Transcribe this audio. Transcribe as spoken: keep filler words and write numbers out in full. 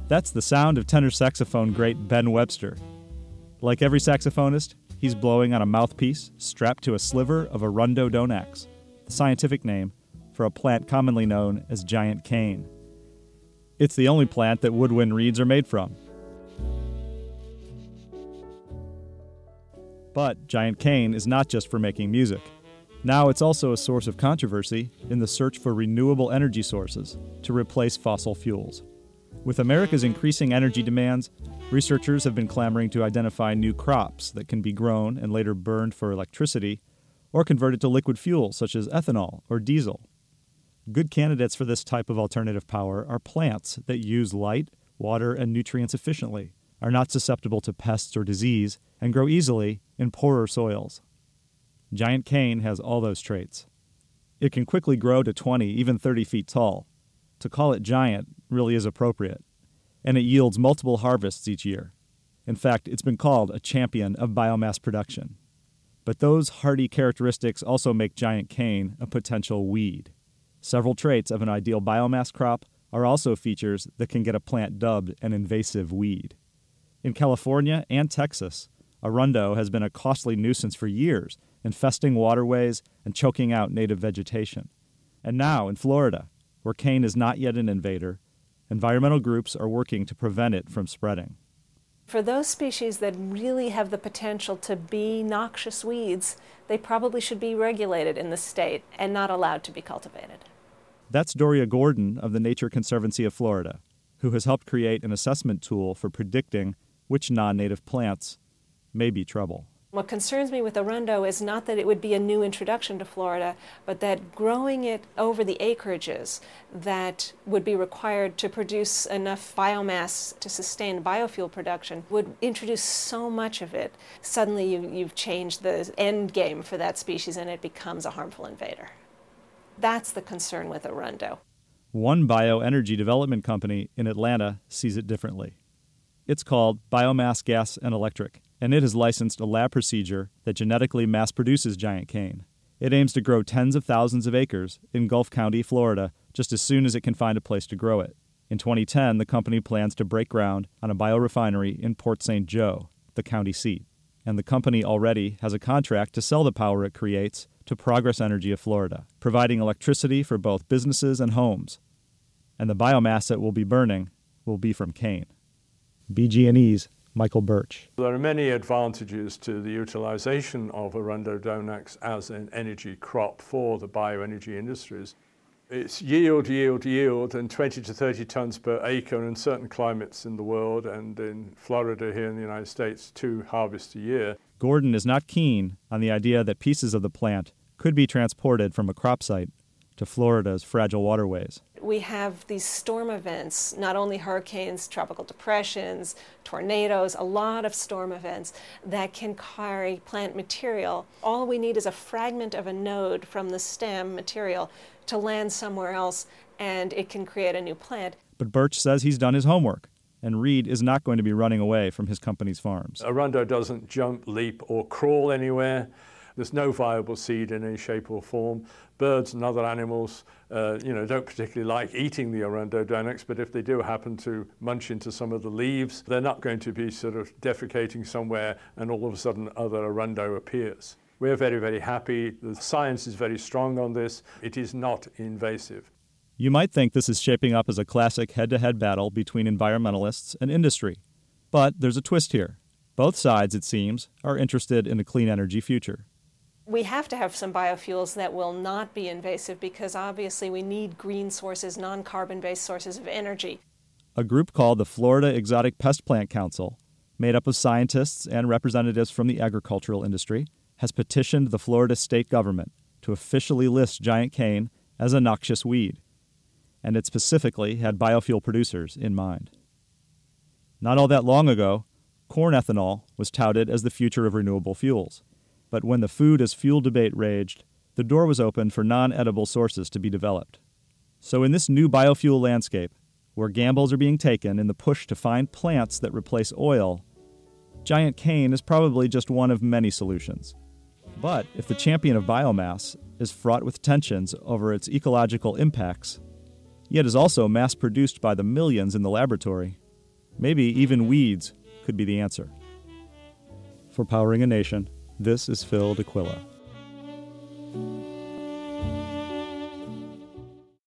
That's the sound of tenor saxophone great Ben Webster. Like every saxophonist, he's blowing on a mouthpiece strapped to a sliver of Arundodonax, the scientific name for a plant commonly known as giant cane. It's the only plant that woodwind reeds are made from. But giant cane is not just for making music. Now it's also a source of controversy in the search for renewable energy sources to replace fossil fuels. With America's increasing energy demands, researchers have been clamoring to identify new crops that can be grown and later burned for electricity or converted to liquid fuels such as ethanol or diesel. Good candidates for this type of alternative power are plants that use light, water, and nutrients efficiently, are not susceptible to pests or disease, and grow easily in poorer soils. Giant cane has all those traits. It can quickly grow to twenty, even thirty feet tall. To call it giant really is appropriate, and it yields multiple harvests each year. In fact, it's been called a champion of biomass production. But those hardy characteristics also make giant cane a potential weed. Several traits of an ideal biomass crop are also features that can get a plant dubbed an invasive weed. In California and Texas, arundo has been a costly nuisance for years, infesting waterways and choking out native vegetation. And now in Florida, where cane is not yet an invader, environmental groups are working to prevent it from spreading. For those species that really have the potential to be noxious weeds, they probably should be regulated in the state and not allowed to be cultivated. That's Doria Gordon of the Nature Conservancy of Florida, who has helped create an assessment tool for predicting which non-native plants may be trouble. What concerns me with arundo is not that it would be a new introduction to Florida, but that growing it over the acreages that would be required to produce enough biomass to sustain biofuel production would introduce so much of it. Suddenly you, you've changed the end game for that species and it becomes a harmful invader. That's the concern with arundo. One bioenergy development company in Atlanta sees it differently. It's called Biomass Gas and Electric, and it has licensed a lab procedure that genetically mass-produces giant cane. It aims to grow tens of thousands of acres in Gulf County, Florida, just as soon as it can find a place to grow it. In twenty ten, the company plans to break ground on a biorefinery in Port Saint Joe, the county seat. And the company already has a contract to sell the power it creates to Progress Energy of Florida, providing electricity for both businesses and homes. And the biomass it will be burning will be from cane. B G and E's Michael Birch. There are many advantages to the utilization of Arundodonax as an energy crop for the bioenergy industries. It's yield, yield, yield, and twenty to thirty tons per acre in certain climates in the world, and in Florida here in the United States, two harvests a year. Gordon is not keen on the idea that pieces of the plant could be transported from a crop site to Florida's fragile waterways. We have these storm events, not only hurricanes, tropical depressions, tornadoes, a lot of storm events that can carry plant material. All we need is a fragment of a node from the stem material to land somewhere else, and it can create a new plant. But Birch says he's done his homework, and Reed is not going to be running away from his company's farms. Arundo doesn't jump, leap, or crawl anywhere. There's no viable seed in any shape or form. Birds and other animals, uh, you know, don't particularly like eating the Arundodonax, but if they do happen to munch into some of the leaves, they're not going to be sort of defecating somewhere and all of a sudden other arundo appears. We're very, very happy. The science is very strong on this. It is not invasive. You might think this is shaping up as a classic head-to-head battle between environmentalists and industry. But there's a twist here. Both sides, it seems, are interested in a clean energy future. We have to have some biofuels that will not be invasive because obviously we need green sources, non-carbon-based sources of energy. A group called the Florida Exotic Pest Plant Council, made up of scientists and representatives from the agricultural industry, has petitioned the Florida state government to officially list giant cane as a noxious weed, and it specifically had biofuel producers in mind. Not all that long ago, corn ethanol was touted as the future of renewable fuels. But when the food as fuel debate raged, the door was opened for non-edible sources to be developed. So in this new biofuel landscape, where gambles are being taken in the push to find plants that replace oil, giant cane is probably just one of many solutions. But if the champion of biomass is fraught with tensions over its ecological impacts, yet is also mass-produced by the millions in the laboratory, Maybe even weeds could be the answer. For Powering a Nation, this is Phil D'Aquila.